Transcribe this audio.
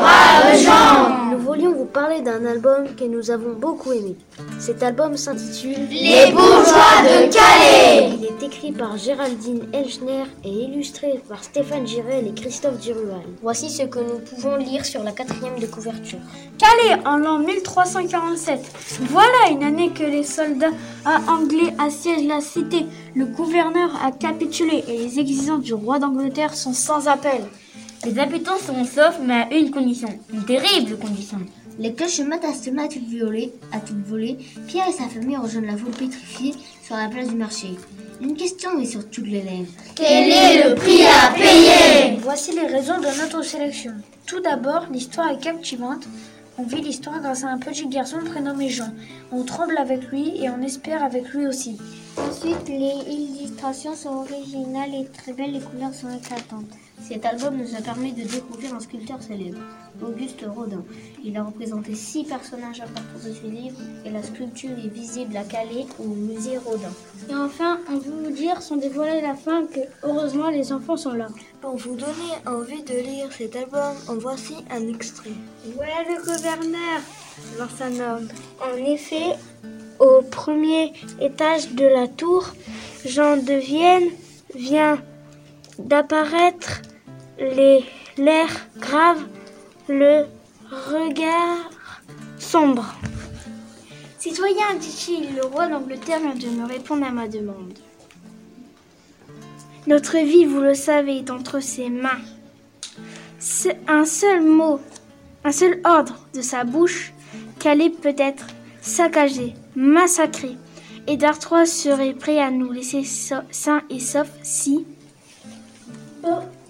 braves gens. Nous voulions vous parler d'un album que nous avons beaucoup aimé. Cet album s'intitule Les bourgeois de Calais. Il est écrit par Géraldine Elchner et illustré par Stéphane Girel et Christophe Durual. Voici ce que nous pouvons lire sur la 4e de couverture. Calais en l'an 1347. Voilà une année que les soldats anglais assiègent la cité. Le gouverneur a capitulé et les exigences du roi d'Angleterre sont sans appel. Les habitants seront saufs, mais à une condition, une terrible condition. Les clochettes à toutes volées. Pierre et sa famille rejoignent la foule pétrifiée sur la place du marché. Une question est sur toutes les lèvres. Quel est le prix à payer? Voici les raisons de notre sélection. Tout d'abord, l'histoire est captivante. On vit l'histoire grâce à un petit garçon prénommé Jean. On tremble avec lui et on espère avec lui aussi. Ensuite, les illustrations sont originales et très belles, les couleurs sont éclatantes. Cet album nous a permis de découvrir un sculpteur célèbre, Auguste Rodin. Il a représenté 6 personnages importants de ce livre et la sculpture est visible à Calais au musée Rodin. Et enfin, on veut vous dire sans dévoiler la fin que heureusement les enfants sont là. Pour vous donner envie de lire cet album, en voici un extrait. Ouais, le gouverneur, lance un ordre. En effet, au premier étage de la tour, Jean de Vienne vient d'apparaître, l'air grave, le regard sombre. Citoyen, dit-il, le roi d'Angleterre vient de me répondre à ma demande. Notre vie, vous le savez, est entre ses mains. Un seul mot, un seul ordre de sa bouche, Calais peut être saccagé, massacré. Édouard III serait prêt à nous laisser sains et saufs si... Oh,